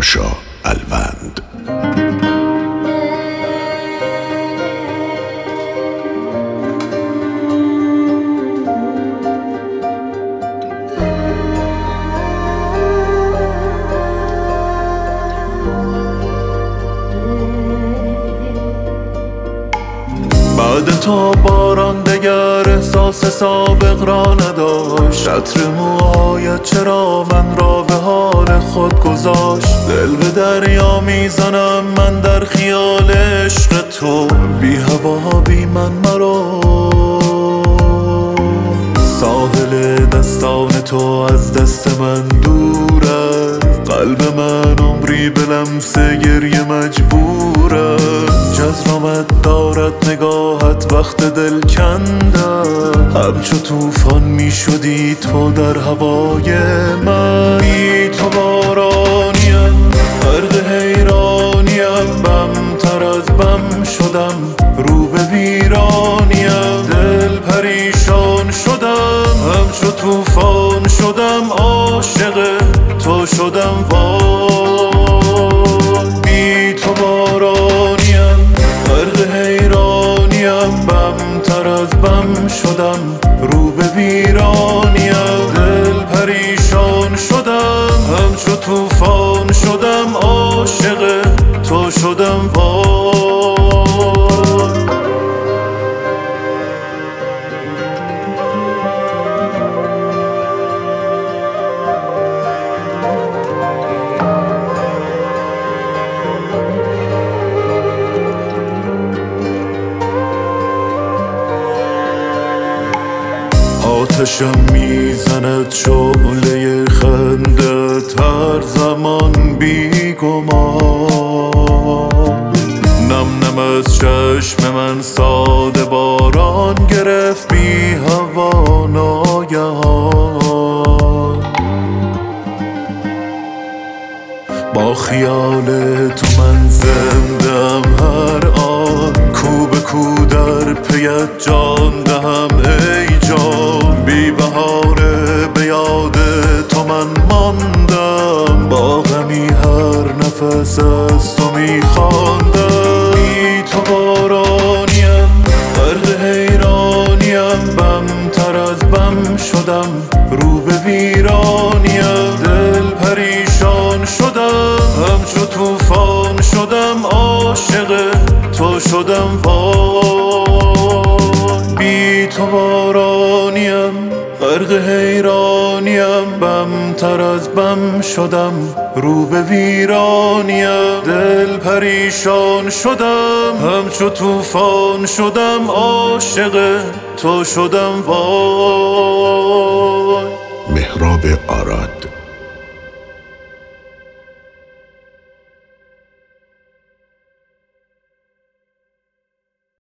پاشا الوند. بعد تا باران دگر احساس سابق را نداشت. عطر موهایت چرا من را به حال خود گذاشت. دل به دریا میزنم من در خیال عشق تو، بی هوا بی من مرا. ساحل دستان تو از دست من دور است. قلب من عمری به لمس گریه مجبور است. جذبمت دارد نگاهت وقت دل کندم. همچو توفان می شدی تو در هوای من. بی تو بارانیم، غرق حیرانیم، بم تر از بم شدم، رو به ویرانیم. دل پریشان شدم، همچو توفان شدم، عاشق تو شدم. بی تو بارانیم، غرق حیرانیم، بم تر از بم شدم، رو به ویرانیم. دل پریشان شدم، همچو توفان شدم، عاشق تو شدم. آتشم میزند شعله خندت هر زمان بی گمان. نم نم از چشم من ساده باران گرفت بی هوا ناگهان. با خیال تو من زندم هر آن، کو به کو در پیت جان دهم ای جان. بی بهاره به یاد تو من ماندم، با غمی هر نفس از تو میخواندم. بی تو بارانیم، غرق حیرانیم، بم تر از بم شدم، رو به ویرانیم. دل پریشان شدم، همچو توفان شدم، عاشق تو شدم. بی تو بارانیم، غرق حیرانیم، بم تر از بم شدم، رو به ویرانیم. دل پریشان شدم، همچو توفان شدم، عاشق تو شدم. مهراب آراد.